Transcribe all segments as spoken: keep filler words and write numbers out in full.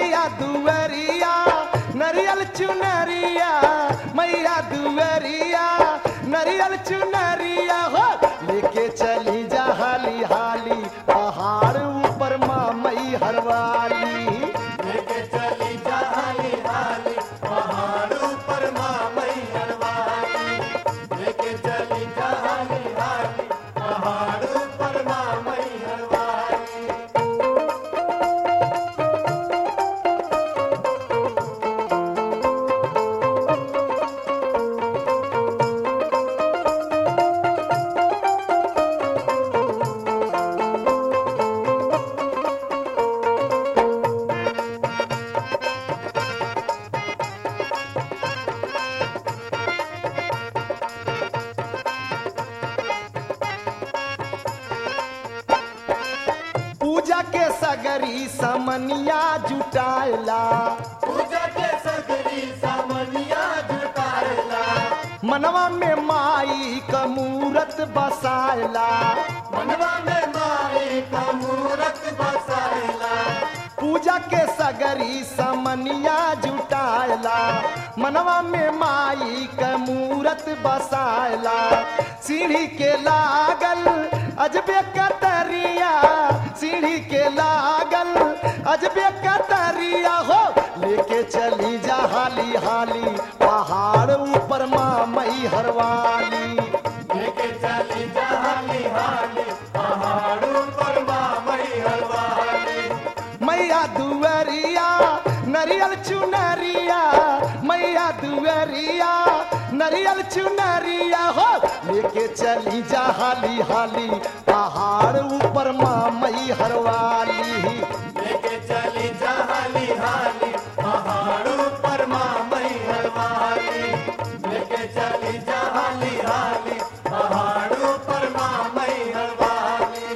मैया दुवरिया नरियल चुनरिया, मैया दुवरिया नरियल चुनरिया हो लेके चली जा हाली हाली पहाड़ ऊपर माँ मई हरवाली। लेके चली जा हाली हाली पहाड़ ऊपर माँ मई हरवाली। लेके चली जा हाली हाली पहाड़ ऊपर माँ मई हरवाली। पूजा के सगरी समनिया जुटायला, पूजा के सगरी सामनिया जुटायला। मनवा में माई का मूरत बसायला, मनवा में माई का मूरत बसायला। पूजा के सगरी समनिया जुटायला, मनवा में माई का मूरत बसायला। सीढ़ी के लागल अजबे कतरिया, सीढ़ी के लागल अजबे कतरिया हो लेके चली जा हाली हाली पहाड़ ऊपर माँ मई हरवाली। लेके चली जा हाली हाली पहाड़ ऊपर माँ मई हरवाली। मैया दुवरिया नरियल चुनरिया, मैया दुवरिया नरियल चुनरिया हो लेके चली जा हाली हाली पहाड़ ऊपर माँ मई हरवाली। लेके चली जा हाली हाली पहाड़ ऊपर माँ मई हरवाली। लेके चली जा हाली हाली पहाड़ ऊपर माँ मई हरवाली।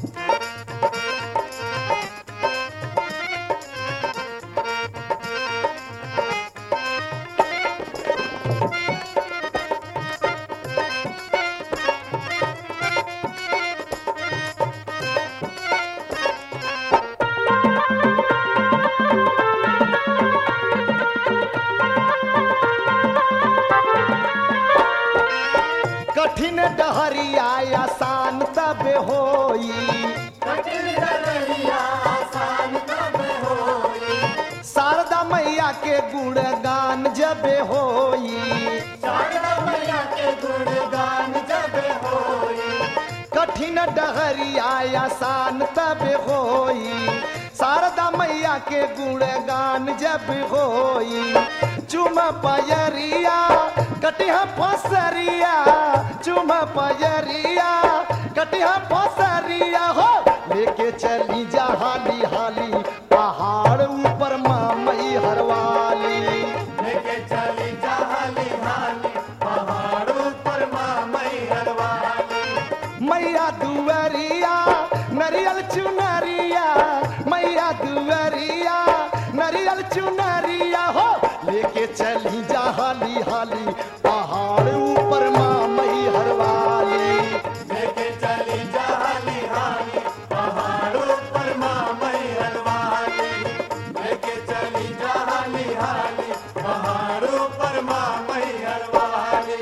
कठिन डहरिया आसान तब होई, कठिन डहरिया आसान तब होई। शारदा मैया के गुणगान जब होई, शारदा मैया के गुणगान जब होई। कठिन डहरिया आसान तब होई, शारदा मैया के गुणगान जब होई। चुम पयरिया कटिहा फसरिया, चुम पयरिया कटिहा फसरिया हो लेके चली जा हाली हाली पहाड़ ऊपर माँ मई हरवाली। लेके चली जा हाली हाली पहाड़ ऊपर माँ मई हरवाली। मैया दुवरिया नरियल चुनरिया, मैया दुवरिया नरियल चुनरिया हो लेके चली जा हाली हाली पहाड़ ऊपर माँ मई हरवाली। लेके चली जा हाली हाली पहाड़ ऊपर माँ मई हरवाली। लेके चली जा हाली हाली पहाड़ ऊपर माँ मई हरवाली।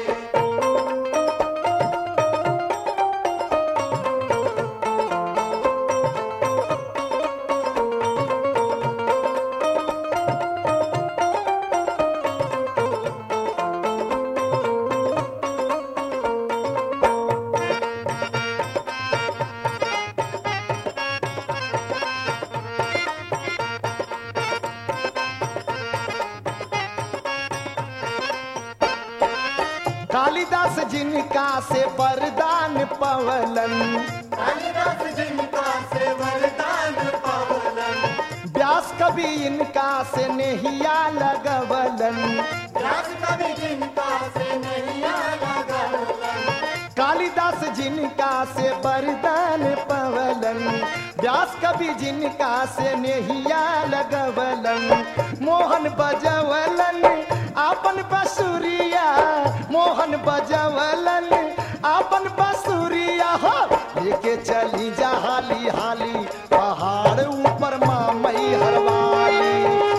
कालिदास जिनका से वरदान पवलन, कालिदास जिनका से वरदान पवलन। व्यास कवि इनका से नेहिया लगवलन, व्यास कवि जिनका से नैया लगवलन। कालिदास जिनका से वरदान पवलन, व्यास कवि जिनका से नेहिया लगवलन। मोहन बजवलन आपन बसुरिया, मोहन बजवलन आपन बसुरिया हो लेके चली जा हाली हाली पहाड़ ऊपर माँ मई हरवाली।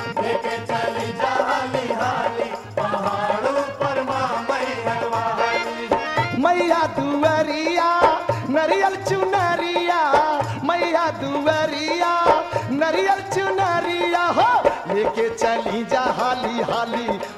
दुअरिया नरियल चुनरिया हो लेके चली जा हाली हाली